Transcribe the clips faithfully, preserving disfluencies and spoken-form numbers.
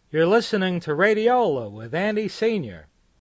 You're listening to Radiola with Andy Senior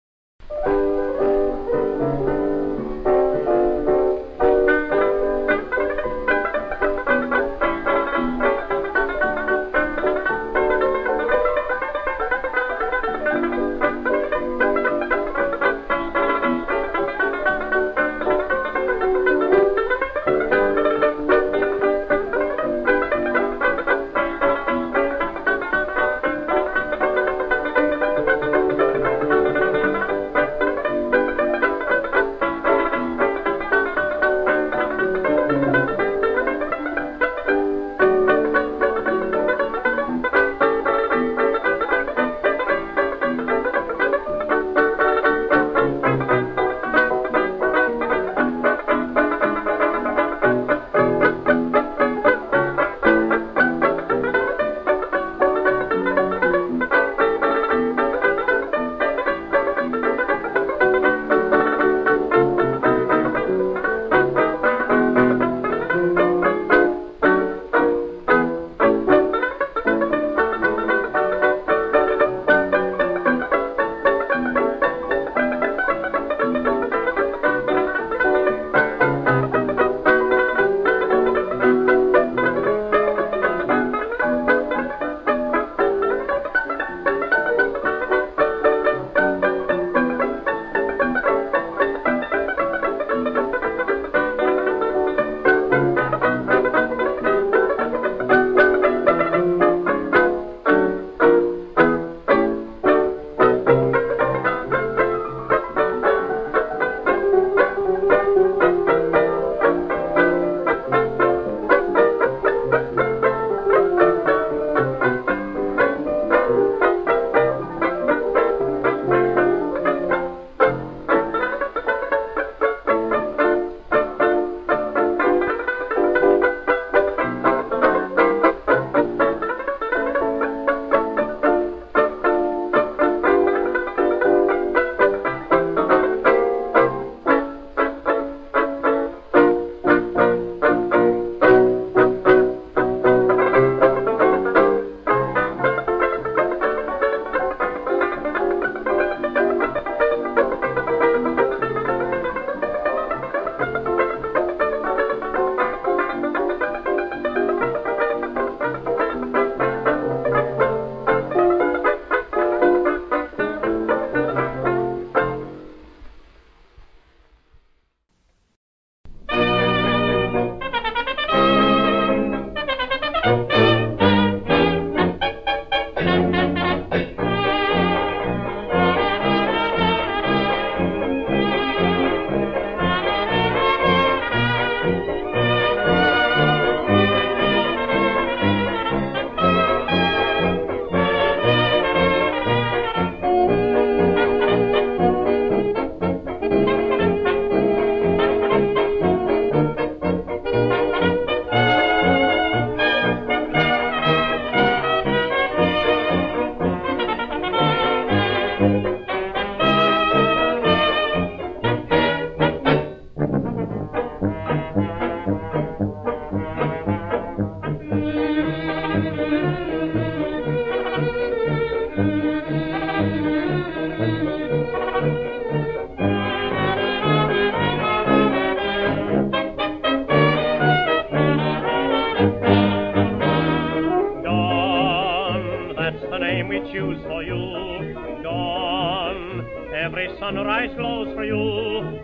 sunrise glows for you.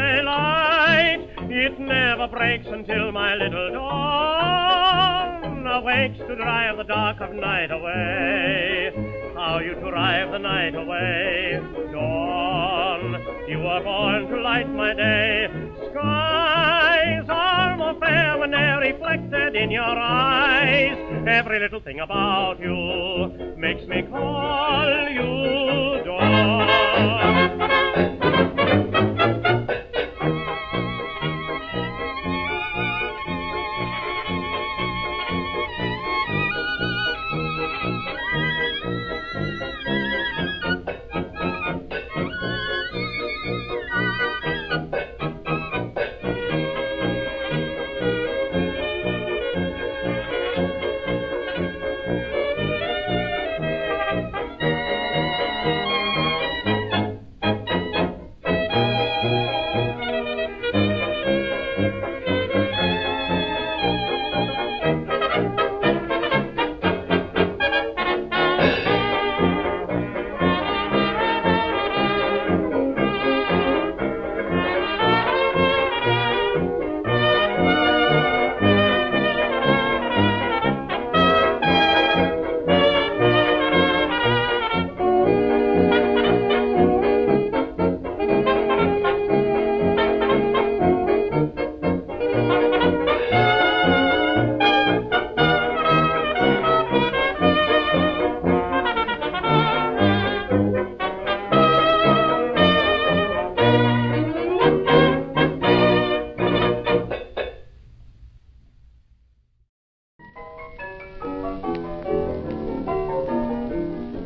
Daylight, it never breaks until my little dawn awakes to drive the dark of night away. How you drive the night away, dawn, you were born to light my day. Skies are more fair when they're reflected in your eyes. Every little thing about you makes me call you dawn.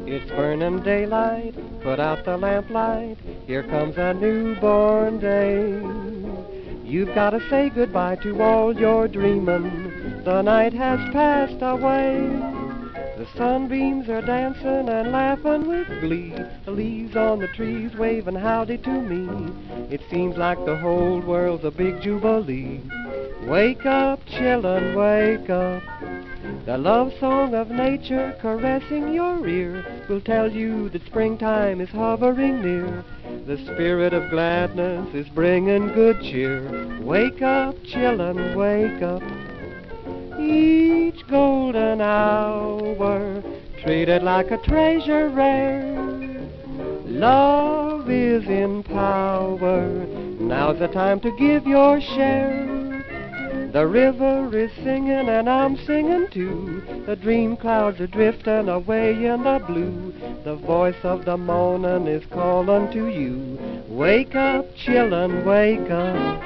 It's burning daylight, put out the lamplight, here comes a newborn day. You've got to say goodbye to all your dreamin', the night has passed away. The sunbeams are dancing and laughing with glee, the leaves on the trees waving howdy to me. It seems like the whole world's a big jubilee. Wake up, children, wake up. The love song of nature caressing your ear will tell you that springtime is hovering near. The spirit of gladness is bringing good cheer. Wake up, children, wake up. Each golden hour treated like a treasure rare. Love is in power. Now's the time to give your share. The river is singing and I'm singing too. The dream clouds are drifting away in the blue. The voice of the morning is calling to you. Wake up, children, wake up.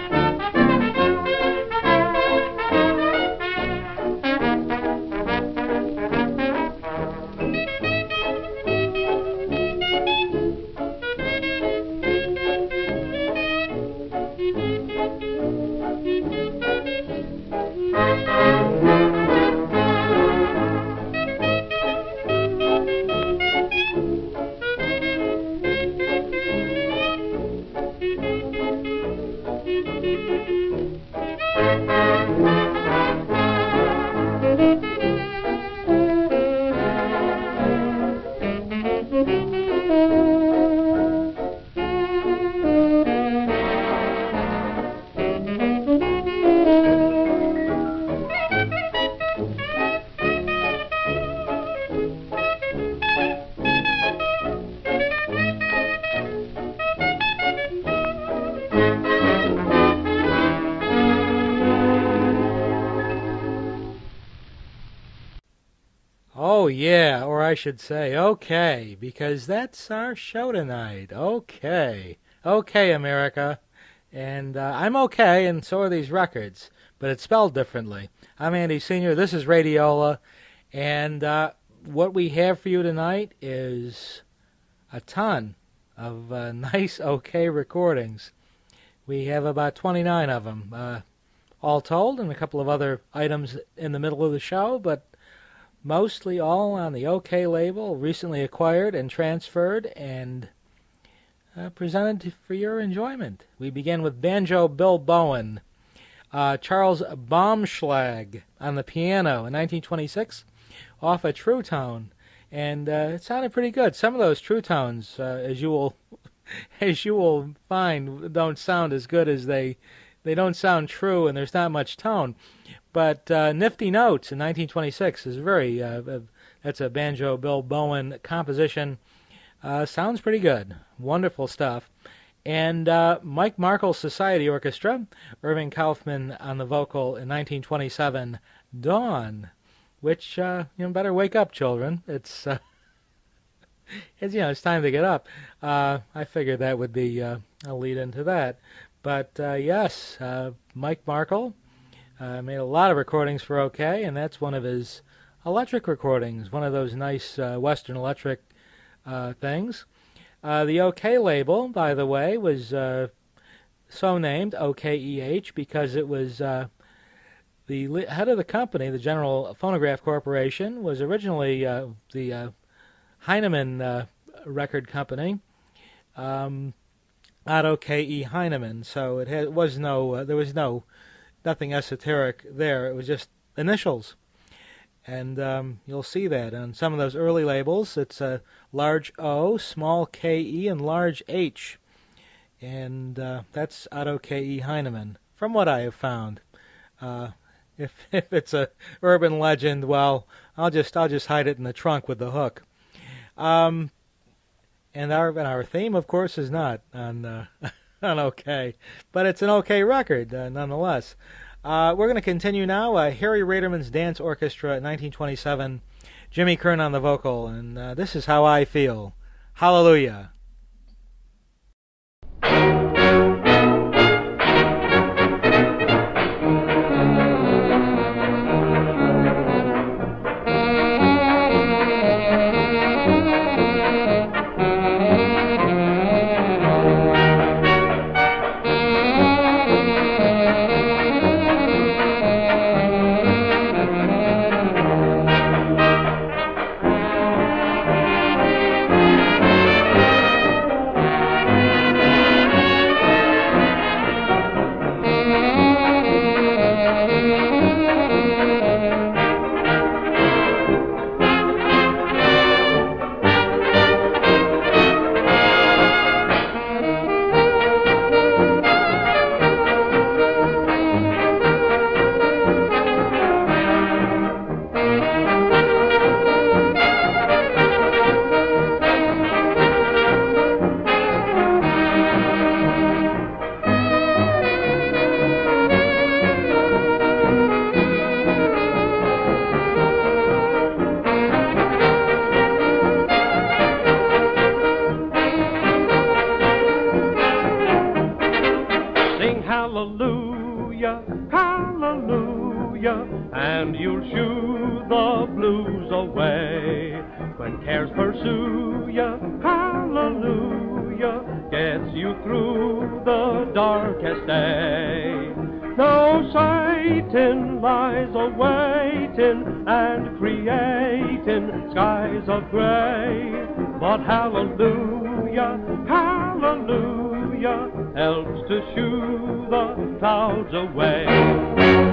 Oh, yeah, or I should say, okay, because that's our show tonight. Okay. Okay, America. And uh, I'm okay, and so are these records, but it's spelled differently. I'm Andy Senior, this is Radiola, and uh, what we have for you tonight is a ton of uh, nice, okay recordings. We have about twenty-nine of them, uh, all told, and a couple of other items in the middle of the show, but mostly all on the OK label, recently acquired and transferred and uh, presented for your enjoyment. We begin with Banjo Bill Bowen, uh, Charles Baumschlag on the piano in nineteen twenty-six, off a True Tone, and uh, it sounded pretty good. Some of those True Tones, uh, as you will as you will find, don't sound as good as they they don't sound true, and there's not much tone. But uh, Nifty Notes in nineteen twenty-six is very, uh, uh, that's a Banjo Bill Bowen composition. Uh, sounds pretty good. Wonderful stuff. And uh, Mike Markle's Society Orchestra, Irving Kaufman on the vocal in nineteen twenty-seven, Dawn, which, uh, you know, better wake up, children. It's, uh, it's, you know, it's time to get up. Uh, I figured that would be uh, a lead into that. But, uh, yes, uh, Mike Markle, Uh, made a lot of recordings for OK, and that's one of his electric recordings, one of those nice uh, Western electric uh, things. Uh, the OK label, by the way, was uh, so named O K E H because it was uh, the li- head of the company, the General Phonograph Corporation, was originally uh, the uh, Heinemann uh, record company. Um, Otto K E Heinemann, so it had, was no, uh, there was no nothing esoteric there. It was just initials. And um, you'll see that on some of those early labels. It's a large O, small K E, and large H. And uh, that's Otto K E Heinemann, from what I have found. Uh, if if it's a urban legend, well, I'll just I'll just hide it in the trunk with the hook. Um, and our and our theme, of course, is not on uh, on OK, but it's an OK record uh, nonetheless. Uh, we're going to continue now. Uh, Harry Raderman's Dance Orchestra in nineteen twenty-seven, Jimmy Kern on the vocal, and uh, This Is How I Feel. Hallelujah. away. When cares pursue ya, hallelujah, gets you through the darkest day. No Satan lies a-waiting and creating skies of gray, but hallelujah, hallelujah, helps to shoo the clouds away.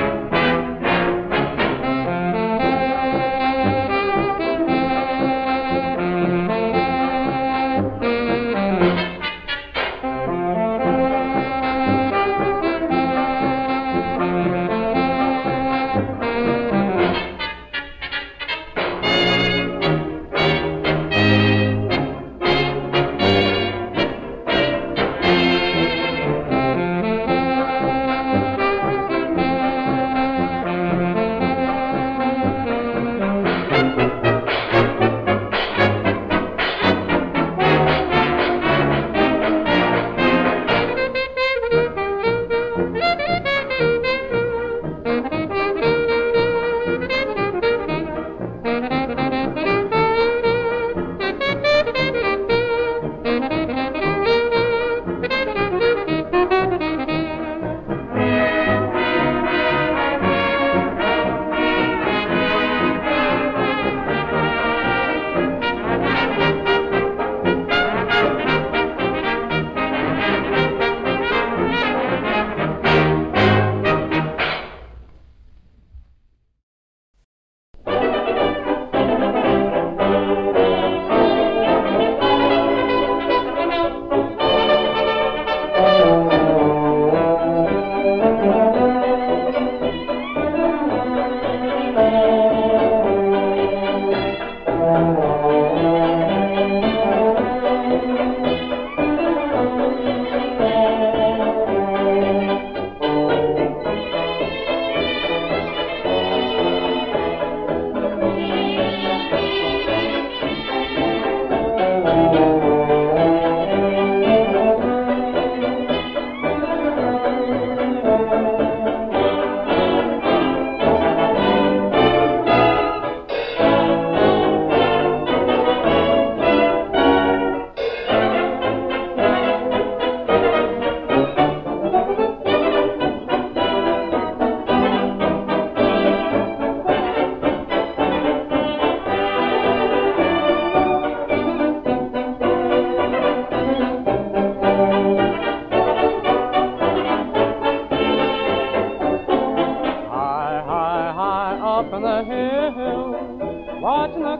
watching the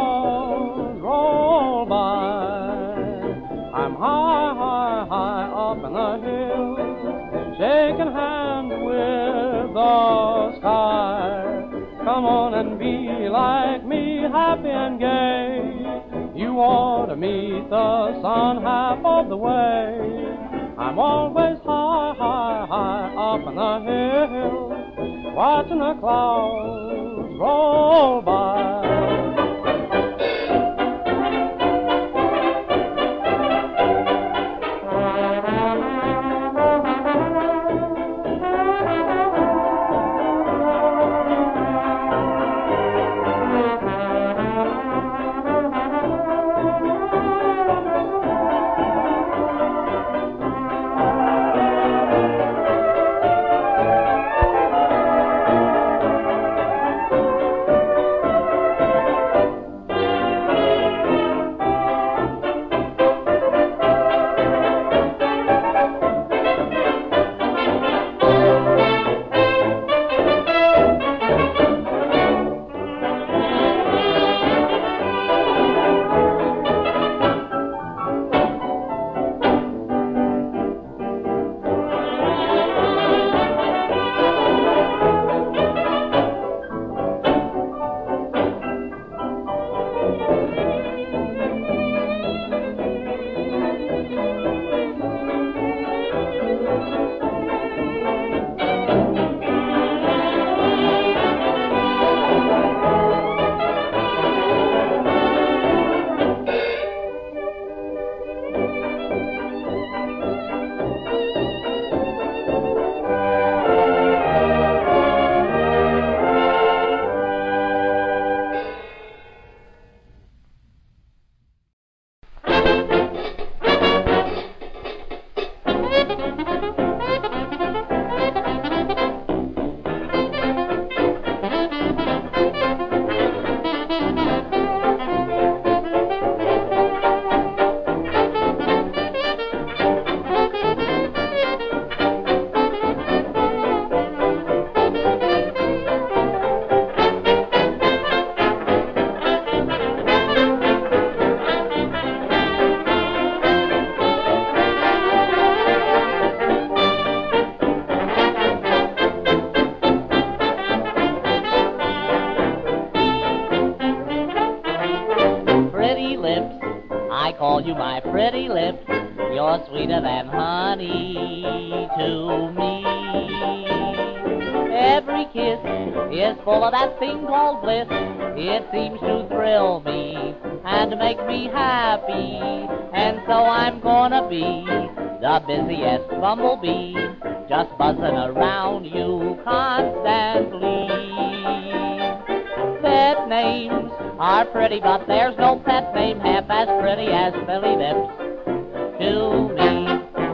clouds roll by. I'm high, high, high up in the hills, shaking hands with the sky. Come on and be like me, happy and gay. You ought to meet the sun half of the way. I'm always high, high, high up in the hills, watching the clouds roll by. lips. I call you my pretty lips. You're sweeter than honey to me. Every kiss is full of that thing called bliss. It seems to thrill me and make me happy. And so I'm gonna be the busiest bumblebee, just buzzing around you constantly. Pet names are pretty, but there's no pet name half as pretty as Billy Lips to me.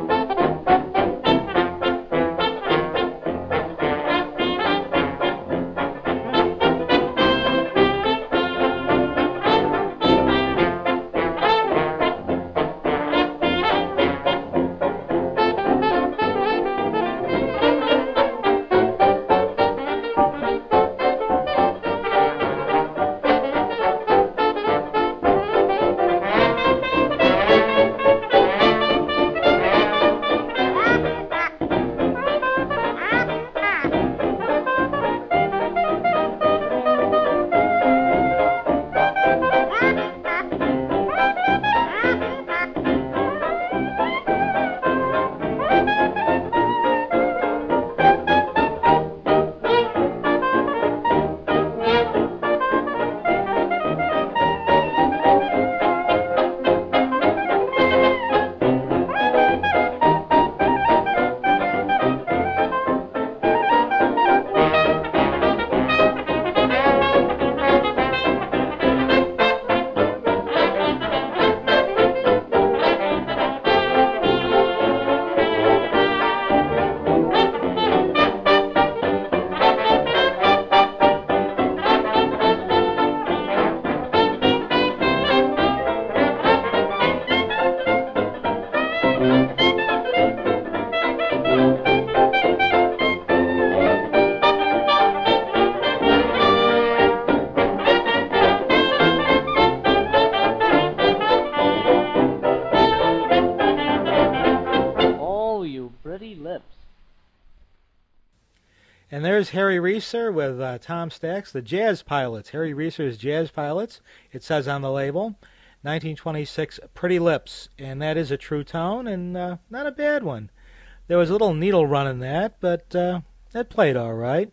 And there's Harry Reeser with uh, Tom Stax, the Jazz Pilots. Harry Reeser's Jazz Pilots, it says on the label. nineteen twenty-six, Pretty Lips. And that is a true tone, and uh, not a bad one. There was a little needle run in that, but uh, that played all right.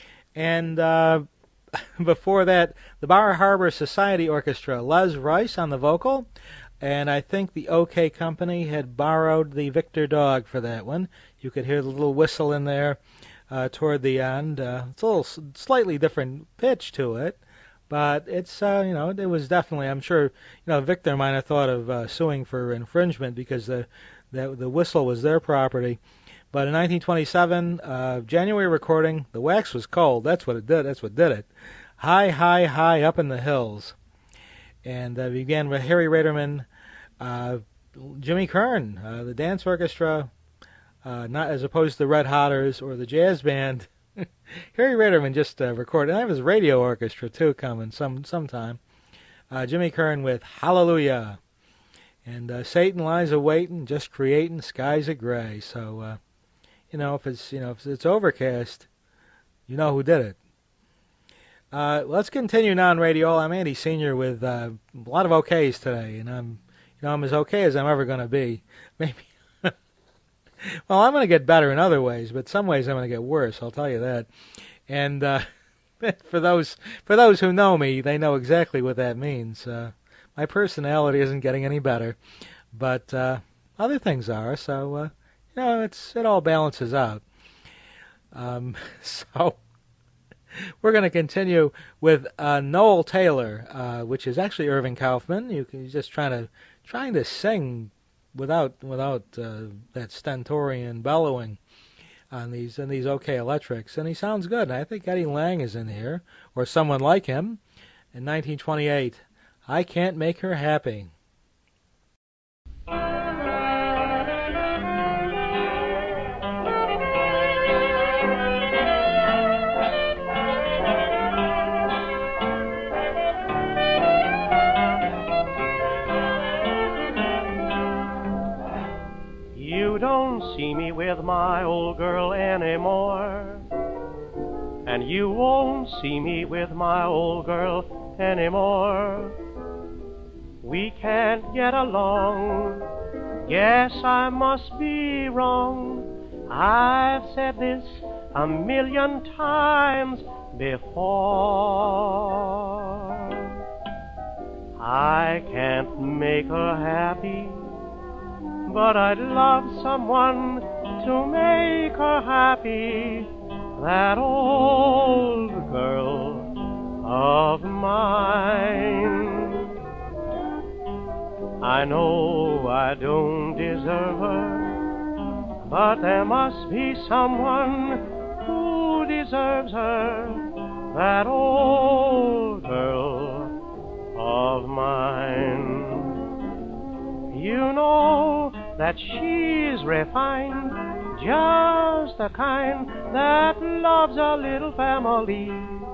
And uh, before that, the Bar Harbor Society Orchestra, Les Rice on the vocal. And I think the OK Company had borrowed the Victor Dog for that one. You could hear the little whistle in there. Uh, toward the end, uh, it's a little s- slightly different pitch to it, but it's uh, you know it was definitely, I'm sure, you know Victor might have thought of uh, suing for infringement because the, the the whistle was their property. But in nineteen twenty-seven, uh, January recording, the wax was cold. That's what it did. That's what did it. High, high, high up in the hills, and uh, began with Harry Raderman, uh, Jimmy Kern, uh, the dance orchestra. Uh, not as opposed to the Red Hotters or the jazz band. Harry Raderman just uh, recorded. I have his radio orchestra too coming some sometime. Uh, Jimmy Kern with Hallelujah, and uh, Satan lies a waiting, just creating skies of gray. So uh, you know if it's you know if it's overcast, you know who did it. Uh, let's continue non-radio. I'm Andy Senior with uh, a lot of OKs today, and I'm you know I'm as okay as I'm ever going to be. Maybe. Well, I'm going to get better in other ways, but some ways I'm going to get worse. I'll tell you that. And uh, for those for those who know me, they know exactly what that means. Uh, my personality isn't getting any better, but uh, other things are. So uh, you know, it's it all balances out. Um, so we're going to continue with uh, Noel Taylor, uh, which is actually Irving Kaufman. You can, he's just trying to trying to sing. Without without uh, that stentorian bellowing on these on these OK Electrics, and he sounds good. And I think Eddie Lang is in here, or someone like him. In nineteen twenty-eight, I Can't Make Her Happy. You don't see me with my old girl anymore, and you won't see me with my old girl anymore. we can't get along. Guess I must be wrong. I've said this a million times before. I can't make her happy, but I'd love someone to make her happy. That old girl of mine. I know I don't deserve her, but there must be someone who deserves her. That old girl of mine. You know that she's refined, just the kind that loves a little family.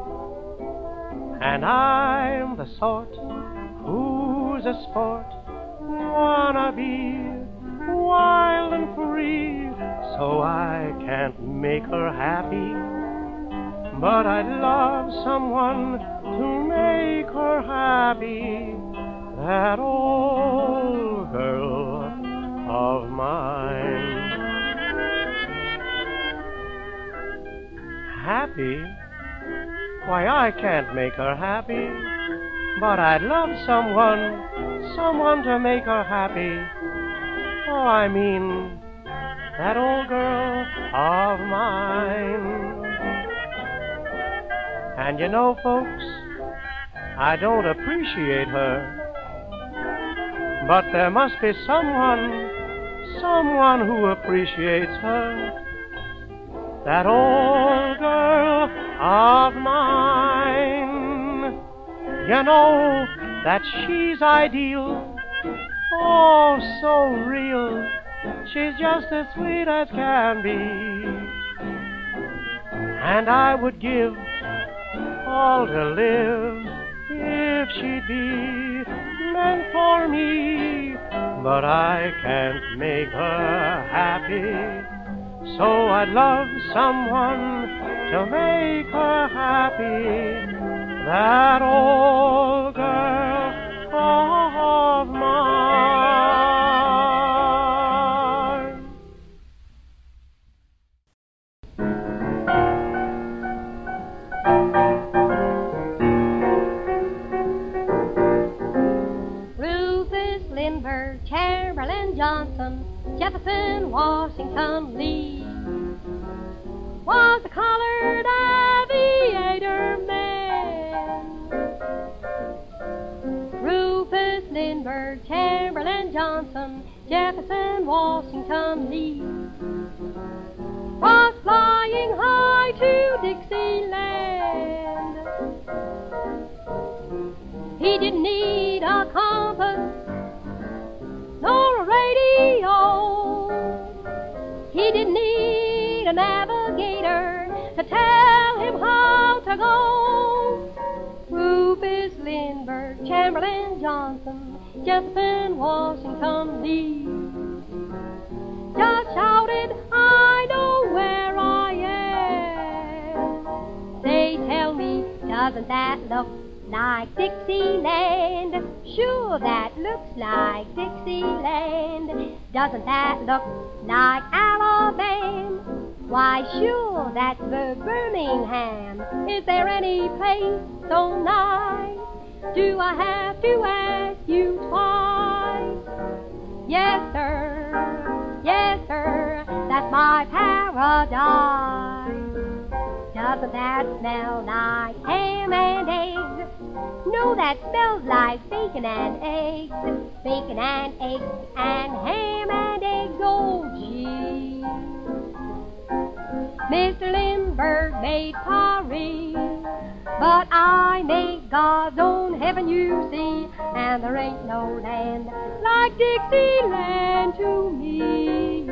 And I'm the sort who's a sport, wanna be wild and free. So I can't make her happy, but I'd love someone to make her happy. That old girl of mine. Happy? Why, I can't make her happy, but I'd love someone, someone to make her happy. Oh, I mean, that old girl of mine. And you know, folks, I don't appreciate her, but there must be someone, someone who appreciates her. That old girl of mine. You know that she's ideal, oh, so real. She's just as sweet as can be. And I would give all to live if she'd be meant for me. But I can't make her happy, so I'd love someone to make her happy. That old girl of mine. Rufus Lindbergh, Chamberlain Johnson, Jefferson, Washington, Lee was a colored aviator man. Rufus Lindbergh, Chamberlain Johnson, Jefferson, Washington, Lee was flying high to Dixieland. He didn't need a compass nor a radio. He didn't need a navigator to tell him how to go. Rufus Lindbergh, Chamberlain Johnson, Jefferson, Washington, Lee just shouted, I know where I am. Say, tell me, doesn't that look like Dixieland? Sure, that looks like Dixieland. Doesn't that look like Alabama? Why, sure, that's the Birmingham. Is there any place so nice? Do I have to ask you twice? Yes, sir, yes, sir, that's my paradise. Doesn't that smell like ham and eggs? No, that smells like bacon and eggs. Bacon and eggs and ham and eggs, oh gee. Mister Lindbergh made Paris, but I made God's own heaven, you see. And there ain't no land like Dixieland to me.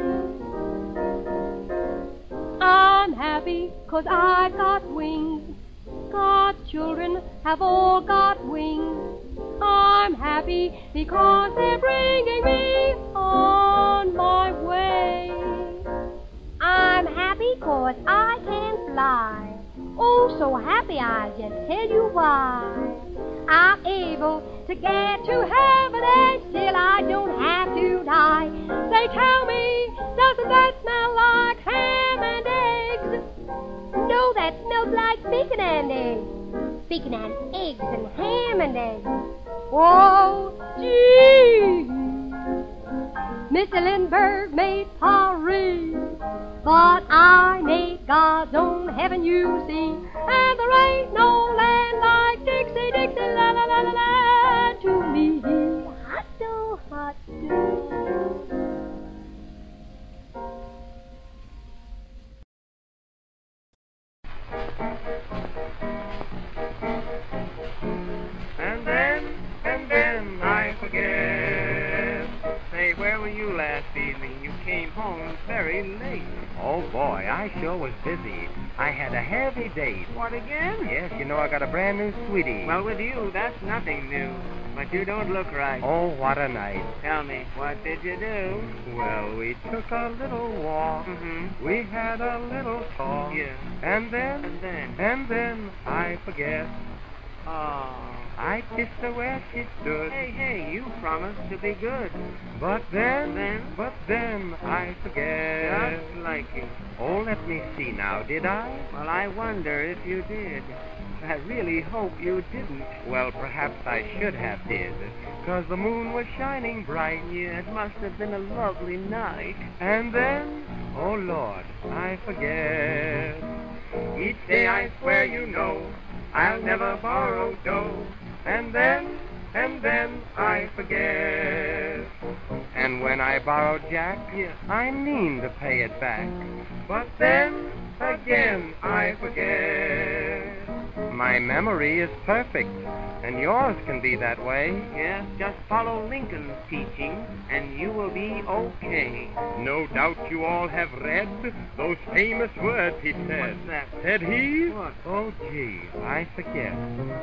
I'm happy 'cause I've got wings. God's children have all got wings. I'm happy because they're bringing me on my way. I'm happy 'cause I can fly. Oh, so happy I'll just tell you why. I'm able to get to heaven and still I don't have to die. Say, tell me, doesn't that smell like ham and eggs? No, that smells like bacon and eggs. Bacon and eggs and ham and eggs. Oh, gee. Mister Lindbergh made Paris, but I made God's own heaven, you see. And there ain't no land like Dixie, Dixie, la la la la la to me. Hot do, hot do. And then, and then I forget. Say, where were you last evening? You came home very late. Oh, boy, I sure was busy. I had a heavy date. What, again? Yes, you know I got a brand new sweetie. Well, with you, that's nothing new. But you don't look right. Oh, what a night. Tell me, what did you do? Well, we took a little walk. Mm-hmm. We had a little talk. Yeah. And then, And then? and then I forget. Oh. I kissed her where she stood. Hey, hey, you promised to be good. But then, Then? but then I forget. Just like you. Oh, let me see now, did I? Well, I wonder if you did. I really hope you didn't. Well, perhaps I should have did, 'cause the moon was shining bright. Yeah, it must have been a lovely night. And then, oh Lord, I forget. Each day I swear you know, I'll never borrow dough. And then, and then I forget. And when I borrow Jack, Yeah. I mean to pay it back. But then, again, I forget. My memory is perfect, and yours can be that way. Yes, just follow Lincoln's teaching, and you will be okay. No doubt you all have read those famous words he said. What's that? Said he? What? Oh, gee, I forget.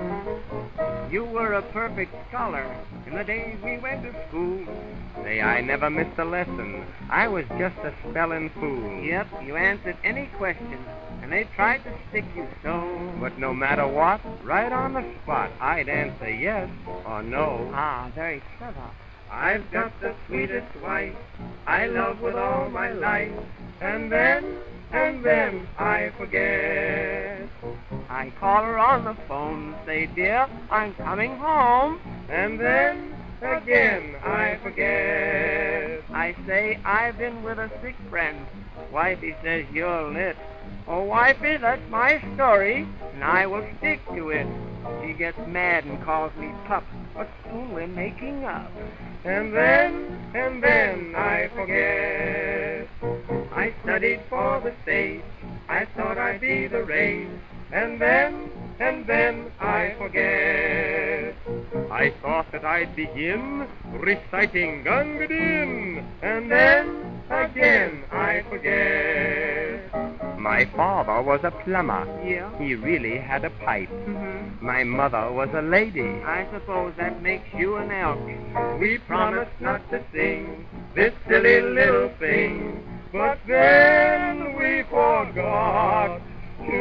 You were a perfect scholar in the days we went to school. Say, I never missed a lesson. I was just a spelling fool. Yep, you answered any question, and they tried to stick you so. But no matter what, right on the spot, I'd answer yes or no. Ah, very clever. I've got the sweetest wife I love with all my life. And then, and then I forget. I call her on the phone, say, dear, I'm coming home. And then, again I forget. I say, I've been with a sick friend. Wifey says you're lit. Oh, wifey, that's my story, and I will stick to it. She gets mad and calls me pup, but soon we're making up. And then, and then I forget. I studied for the stage. I thought I'd be the rage. And then, and then I forget. I thought that I'd begin reciting Gunga Din. And then, again I forget. My father was a plumber. Yeah? He really had a pipe. Mm-hmm. My mother was a lady. I suppose that makes you an elk. We promised not to sing this silly little thing, but then we forgot to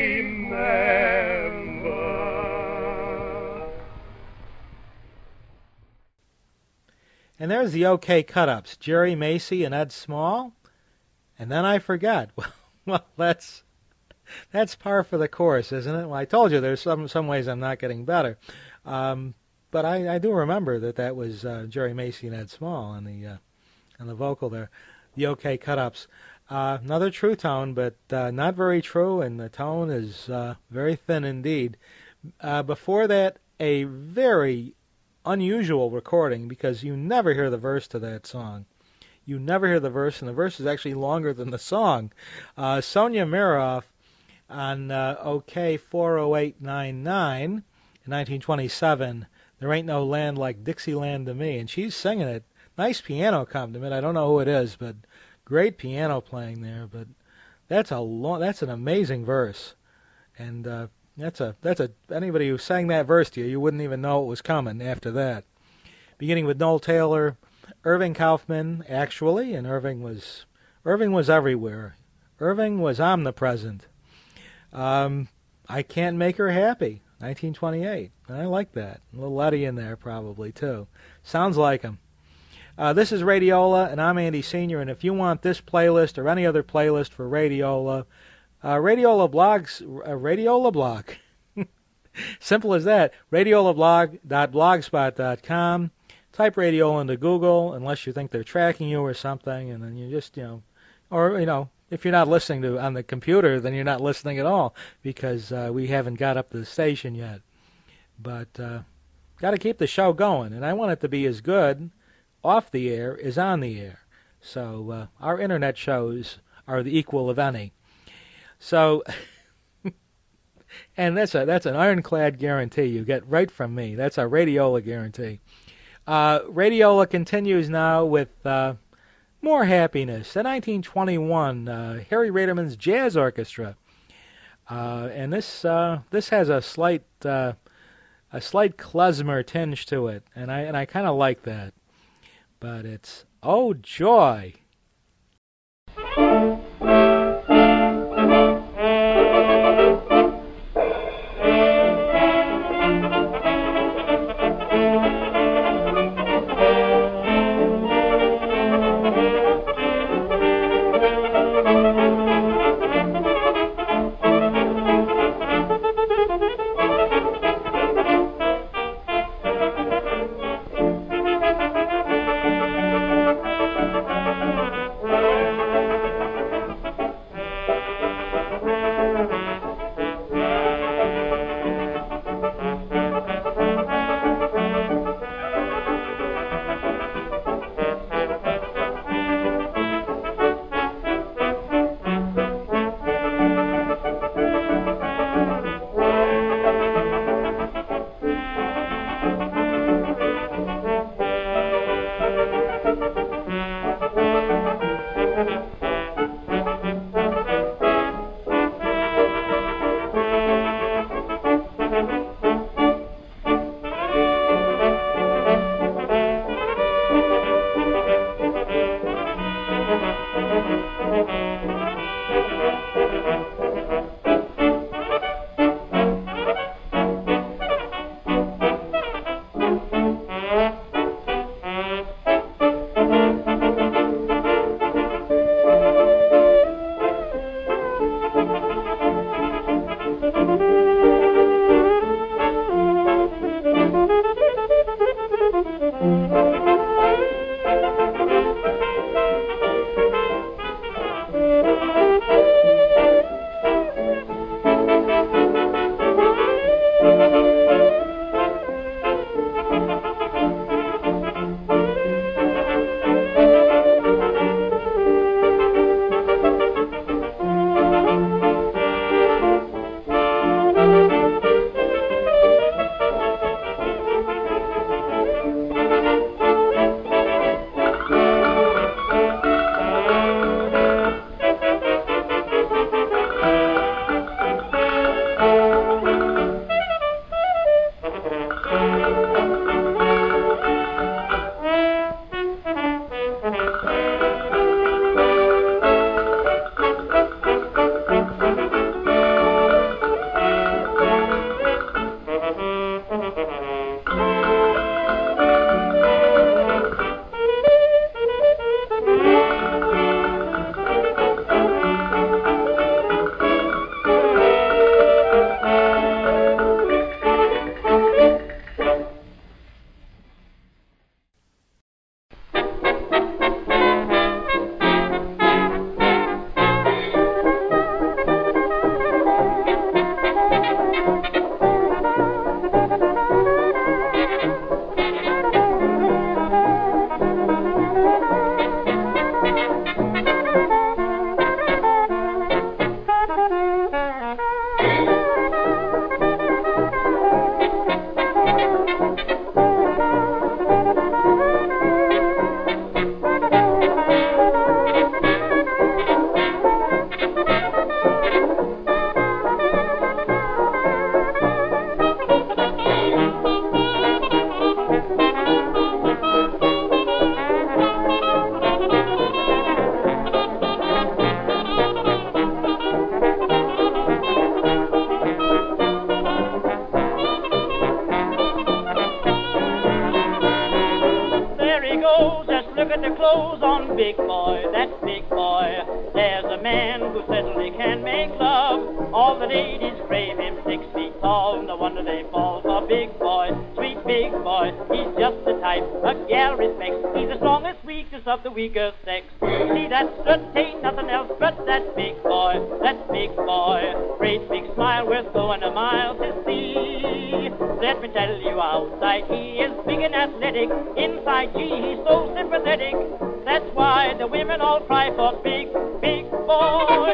remember. And there's the OK Cut-Ups, Jerry Macy and Ed Small. And then I forgot. Well, well, that's that's par for the course, isn't it? Well, I told you there's some some ways I'm not getting better. Um, but I, I do remember that that was uh, Jerry Macy and Ed Small on the uh, on the vocal there, the OK Cut-Ups. Uh, another true tone, but uh, not very true, and the tone is uh, very thin indeed. Uh, before that, a very unusual recording, because you never hear the verse to that song. You never hear the verse, and the verse is actually longer than the song. Uh, Sonia Miroff on uh, OK four oh eight ninety-nine in nineteen twenty-seven, There Ain't No Land Like Dixieland to Me, and she's singing it. Nice piano accompaniment. I don't know who it is, but great piano playing there. But that's a long, that's an amazing verse, and uh, that's a that's a anybody who sang that verse to you, you wouldn't even know it was coming after that. Beginning with Noel Taylor, Irving Kaufman, actually, and Irving was Irving was everywhere. Irving was omnipresent. Um, I Can't Make Her Happy. nineteen twenty-eight. I like that. A little Letty in there probably, too. Sounds like him. Uh, this is Radiola, and I'm Andy Senior, and if you want this playlist or any other playlist for Radiola, uh, Radiola blogs, uh, Radiola blog. Simple as that. Radiola blog dot blogspot dot com. Type Radiola into Google, unless you think they're tracking you or something, and then you just, you know, or, you know, if you're not listening to on the computer, then you're not listening at all, because uh, we haven't got up to the station yet. But uh, got to keep the show going, and I want it to be as good off the air as on the air. So uh, our internet shows are the equal of any. So, and that's a that's an ironclad guarantee you get right from me. That's a Radiola guarantee. Uh, Radiola continues now with uh, more happiness. The nineteen twenty-one uh, Harry Raderman's Jazz Orchestra, uh, and this uh, this has a slight uh, a slight klezmer tinge to it, and I and I kind of like that. But it's oh joy. he goes, just look at the clothes on Big Boy, that's Big Boy. There's a man who certainly can make love. All the ladies crave him six feet tall. No wonder they fall for Big Boy, sweet Big Boy. He's just the type a gal respects. He's the strongest, weakest of the weaker sex. See, that strut ain't nothing else but that Big Boy, that Big Boy. Great big smile worth going a mile to see. Let me tell you, outside he is big and athletic. Inside, gee, he's so sympathetic. That's why the women all cry for Big, Big Boy.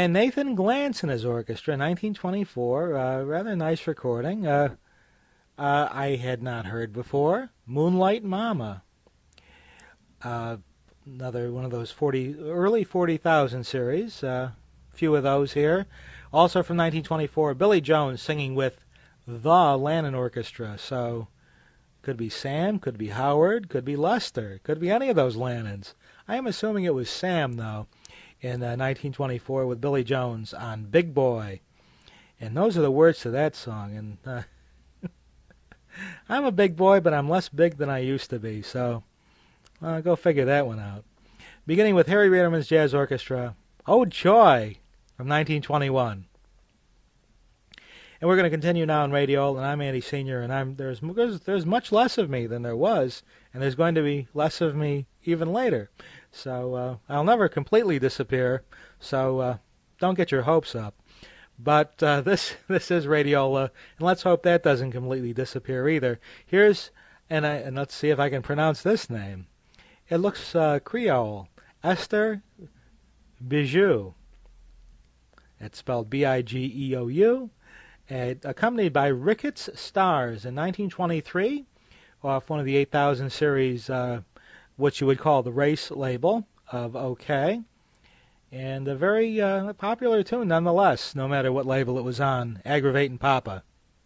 And Nathan Glantz and his orchestra, nineteen twenty-four, uh, rather nice recording. Uh, uh, I had not heard before. Moonlight Mama. Uh, another one of those forty early forty thousand series. A uh, few of those here. Also from nineteen twenty-four, Billy Jones singing with the Lannon Orchestra. So could be Sam, could be Howard, could be Lester, could be any of those Lannons. I am assuming it was Sam, though, in uh, nineteen twenty-four with Billy Jones on Big Boy. And those are the words to that song. And uh, I'm a big boy, but I'm less big than I used to be. So uh, go figure that one out. Beginning with Harry Reederman's Jazz Orchestra, Oh Joy, from nineteen twenty-one. And we're going to continue now on Radio, and I'm Andy Senior, and I'm there's, there's there's much less of me than there was, and there's going to be less of me even later. So uh, I'll never completely disappear, so uh, don't get your hopes up. But uh, this this is Radiola, and let's hope that doesn't completely disappear either. Here's, and, I, and let's see if I can pronounce this name. It looks uh, Creole. Esther Bijou. It's spelled B I G E O U. Uh, accompanied by Ricketts Stars in nineteen twenty-three, off one of the eight thousand series, uh, what you would call the race label of OK. And a very uh, popular tune nonetheless, no matter what label it was on, Aggravatin' Papa.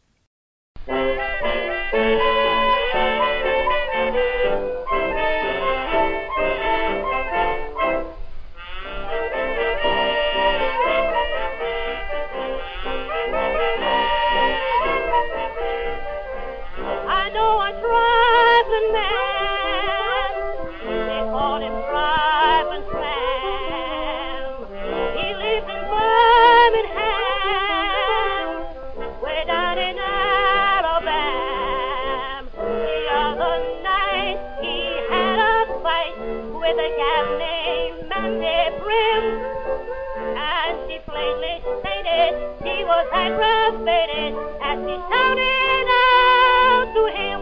Aggravated as he shouted out to him.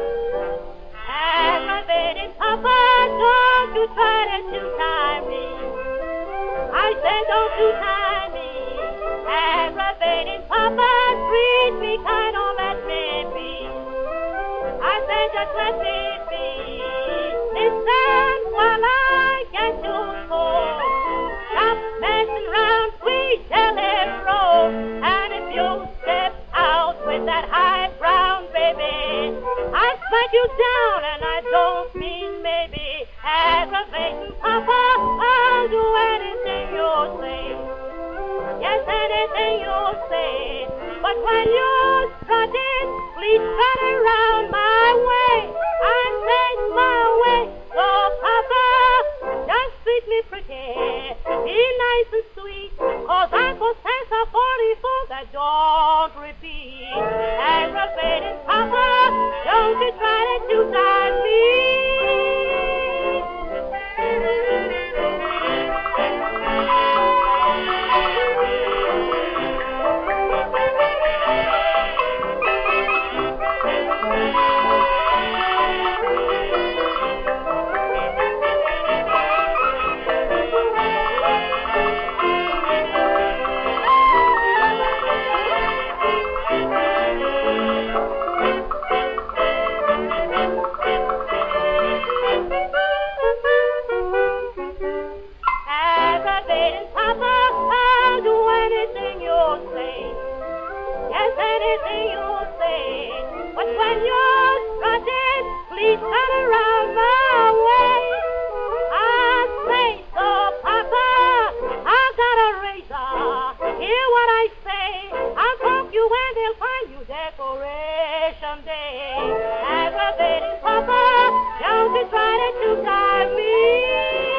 Aggravated, Papa, don't you try to two-tie me. I said don't you tie me. Aggravated, Papa, treat me kind, don't let me be. I said just let me be. Listen while I get you full. Stop messing around, sweet jelly roll. And if you step out with that high brown baby, I smack you down, and I don't mean maybe. Aggravating, Papa, I'll do anything you say. Yes, anything you say. But when you're strutting, please strut around my way. I said my way. So, Papa, just treat me pretty. Be nice and sweet, cause I'm possessed of forty-four that don't repeat. Aggravating, Papa, don't you try to two-tie me. Anything you say, but when you're strutting, please turn around my way. I say so, Papa, I got a razor. Hear what I say. I'll poke you and they'll find you Decoration Day. Aggravating, Papa, don't you try to two-tie me.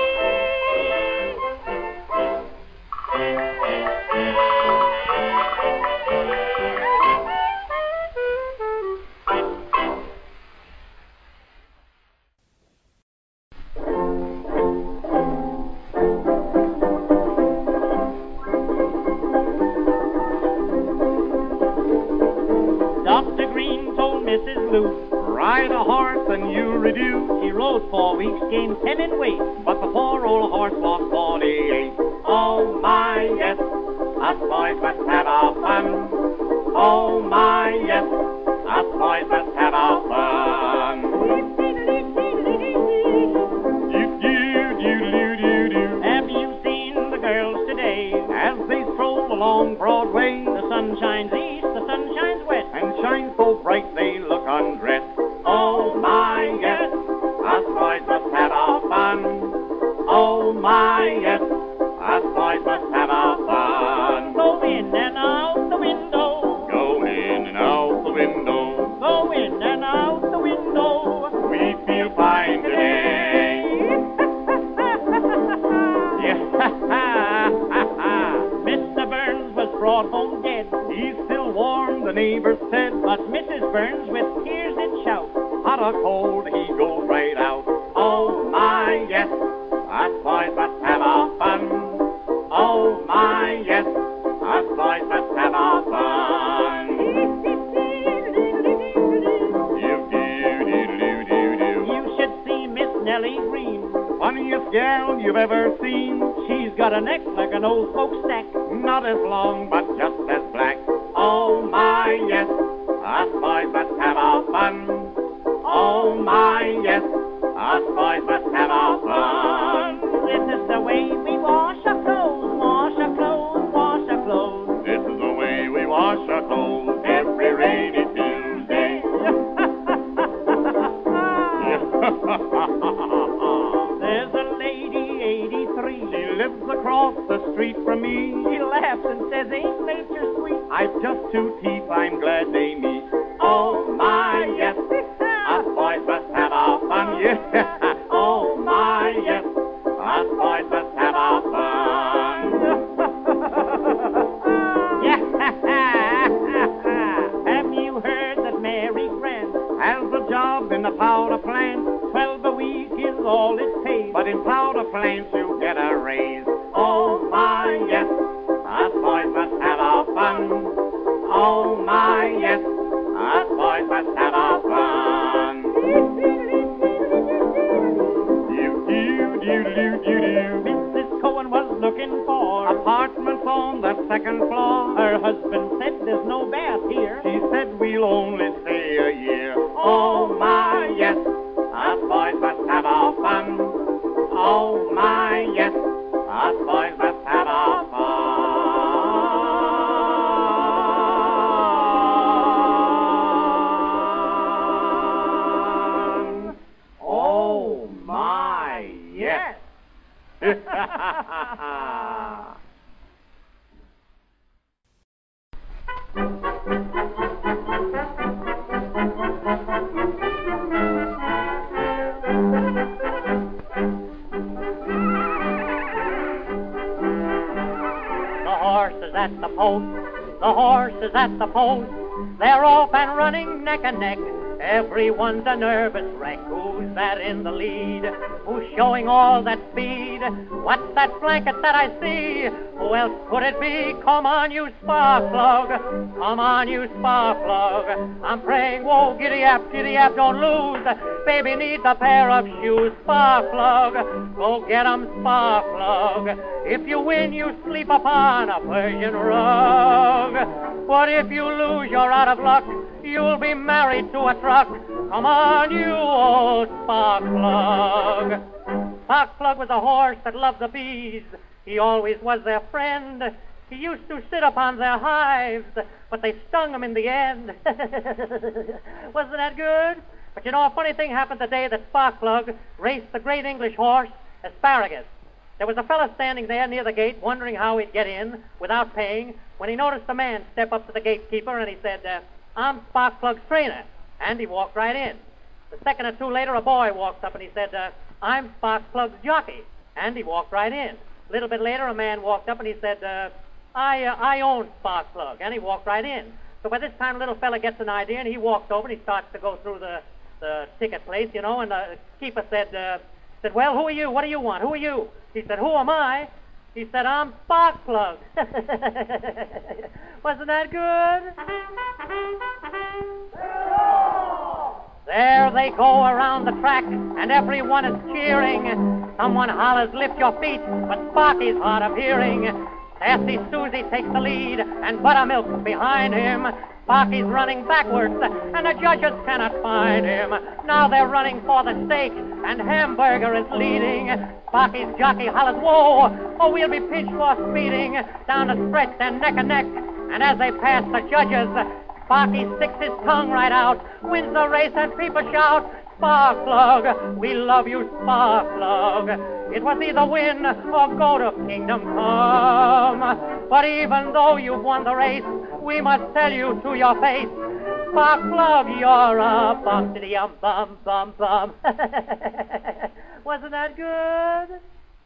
Doctor Green told Missus Luce, ride a horse and you reduce. He rode four weeks, gained ten in weight, but the poor old horse lost forty-eight. Oh my, yes, us boys must have our fun. Oh my, yes, us boys must have our fun. Have you seen the girls today as they stroll along Broadway? The sun shines east, the sun shines west, and shines so bright they look undressed. Oh my, yes, us boys must have our fun. Oh my, yes, us boys must have our fun. Go in and out the window. Go in and out the window. Go in and out the window. We feel fine today. Mister Burns was brought home dead. He's still warm, the neighbors said. But Missus Burns with tears did shout. Hot or cold, he goes right out. Oh my, yes, us boys must have our fun. Oh my, yes, us boys must have our fun. You should see Miss Nellie Green, funniest gal you've ever seen. She's got a neck like an old smokestack, not as long but just as black. Oh my, yes, us boys must have our fun. Oh my, yes, us boys must have our fun. This is the way we wash our clothes, wash our clothes, wash our clothes. This is the way we wash our clothes every rainy Tuesday. There's a lady, eighty-three. She lives across the street from me. She laughs and says, ain't nature sweet? I've just two teeth, I'm glad they meet. Oh my, yes, us boys must have our fun. Yeah. Oh my, yes, us boys must have our fun. Have you heard that Mary Grant has a job in the powder plant? Twelve a week is all it pays. But in powder plants you get a raise. Oh my, yes, us boys must have our fun. Oh my, yes, us boys must have our fun. Missus Cohen was looking for apartments on the second floor. Her husband said there's no bath here. She said we'll only stay a year. Oh my, yes, us boys must have our fun. Oh my, yes, us boys must have our fun. Oh my, yes. At the post, the horses at the post, they're off and running neck and neck. Everyone's a nervous wreck. Who's that in the lead? Who's showing all that speed? What's that blanket that I see? Who else could it be? Come on, you spark plug. Come on, you spark plug. I'm praying, whoa, giddy up, giddy up, don't lose. Baby needs a pair of shoes. Spark plug, go get 'em, spark plug. If you win, you sleep upon a Persian rug. But if you lose, you're out of luck. You'll be married to a truck. Come on, you old spark plug. Spark plug was a horse that loved the bees. He always was their friend. He used to sit upon their hives, but they stung him in the end. Wasn't that good? But you know, a funny thing happened the day that Spark plug raced the great English horse, Asparagus. There was a fellow standing there near the gate wondering how he'd get in without paying when he noticed a man step up to the gatekeeper and he said, uh, I'm Spark plug's trainer. And he walked right in. A second or two later, a boy walked up and he said, uh, I'm Spark plug's jockey. And he walked right in. A little bit later, a man walked up and he said, uh, I, uh, I own Spark plug. And he walked right in. So by this time, the little fella gets an idea and he walks over and he starts to go through the, the ticket place, you know, and the keeper said, uh, said, well, who are you? What do you want? Who are you? He said, who am I? He said, I'm Spark plug. Wasn't that good? There they go around the track, and everyone is cheering. Someone hollers, lift your feet, but Sparky's hard of hearing. Sassy Susie takes the lead, and Buttermilk's behind him. Sparky's running backwards, and the judges cannot find him. Now they're running for the steak, and Hamburger is leading. Sparky's jockey hollers, whoa, or we'll be pinched for speeding. Down the stretch, they're neck and neck, and as they pass the judges, Sparky sticks his tongue right out, wins the race, and people shout, Sparkplug, we love you, Sparkplug. It was either win or go to Kingdom Come. But even though you've won the race, we must tell you to your face, Sparkplug, you're a bum, diddy um bum bum bum. Wasn't that good?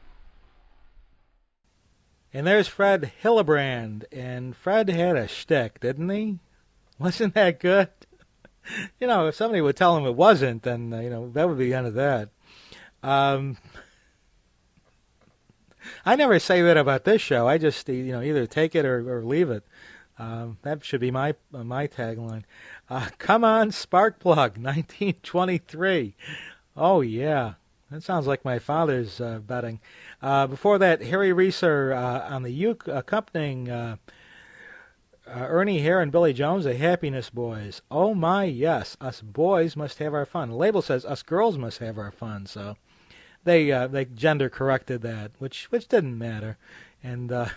And there's Fred Hillebrand, and Fred had a shtick, didn't he? Wasn't that good? You know, if somebody would tell him it wasn't, then, uh, you know, that would be the end of that. Um, I never say that about this show. I just, you know, either take it or, or leave it. Um, that should be my uh, my tagline. Uh, come on, Sparkplug, nineteen twenty-three. Oh, yeah. That sounds like my father's uh, betting. Uh, before that, Harry Reeser uh, on the uke accompanying uh, uh, Ernie Hare and Billy Jones, the Happiness Boys. Oh, my, yes. Us boys must have our fun. The label says us girls must have our fun, so they uh, they gender corrected that, which which didn't matter. And uh,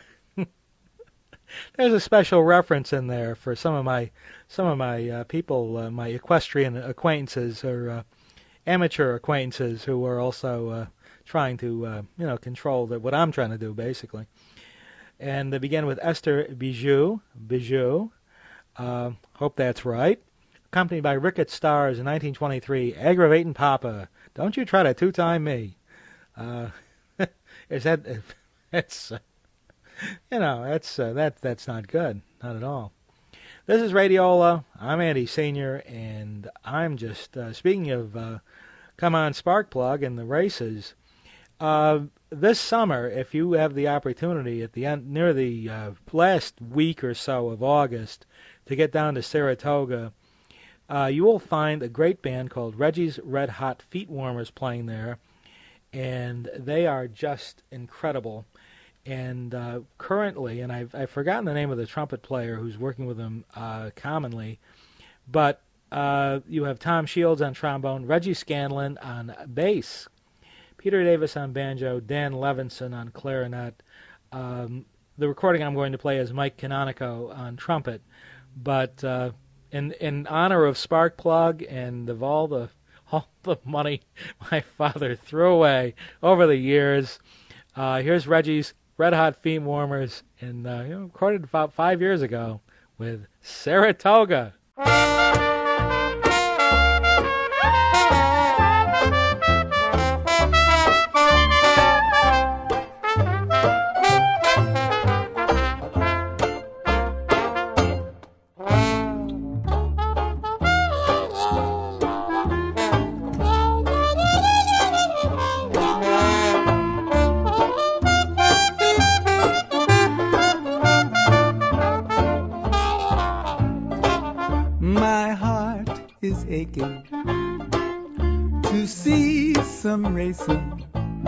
there's a special reference in there for some of my some of my uh, people, uh, my equestrian acquaintances or uh, amateur acquaintances who are also uh, trying to uh, you know control the, what I'm trying to do basically. And they begin with Esther Bijou, Bijou. Uh, hope that's right. Accompanied by Rickett Stars in nineteen twenty-three, Aggravating Papa. Don't you try to two-time me. Uh, is that? It's. Uh, You know, that's uh, that that's not good, not at all. This is Radiola. I'm Andy Senior, and I'm just uh, speaking of uh, come on Sparkplug and the races. Uh, this summer, if you have the opportunity at the end near the uh, last week or so of August to get down to Saratoga, uh, you will find a great band called Reggie's Red Hot Feet Warmers playing there, and they are just incredible. And uh, currently, and I've, I've forgotten the name of the trumpet player who's working with them uh, commonly, but uh, you have Tom Shields on trombone, Reggie Scanlon on bass, Peter Davis on banjo, Dan Levinson on clarinet. Um, the recording I'm going to play is Mike Canonico on trumpet. But uh, in in honor of Sparkplug and of all the all the money my father threw away over the years, uh, here's Reggie's Red Hot Feet Warmers, and uh, you know, recorded about five years ago with Saratoga. Aching to see some racing,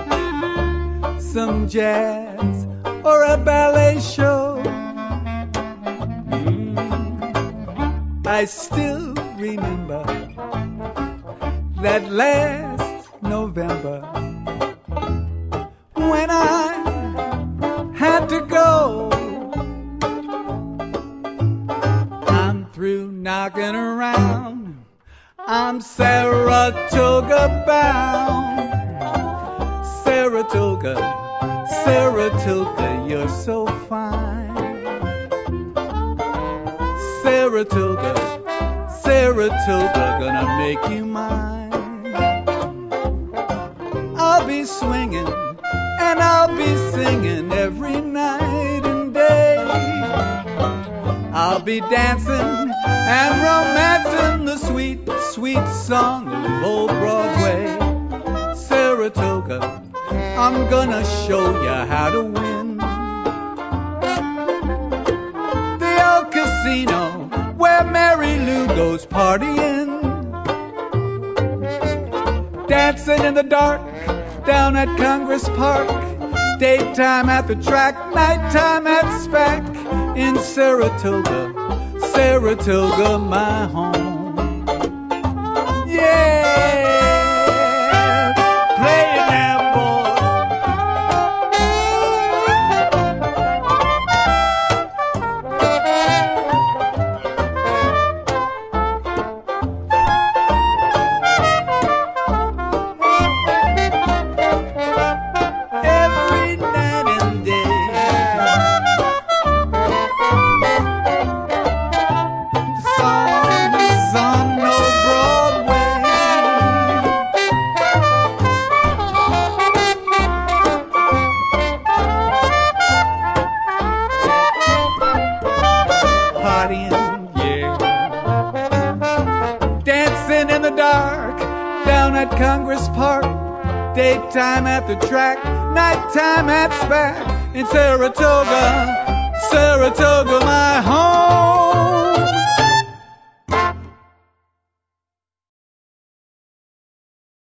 some jazz or a ballet show. Mm. I still remember that last November when I had to go. I'm through knocking around, I'm Saratoga bound. Saratoga, Saratoga, you're so fine. Saratoga, Saratoga, gonna make you mine. I'll be swinging and I'll be singing every night and day. I'll be dancing and romancing the sweet, sweet song of old Broadway. Saratoga, I'm gonna show you how to win. The old casino where Mary Lou goes partying, dancing in the dark down at Congress Park. Daytime at the track, nighttime at SPAC. In Saratoga, Saratoga, my home. Yeah, play it now, Congress Park, daytime at the track, nighttime at SPAC. In Saratoga, Saratoga, my home.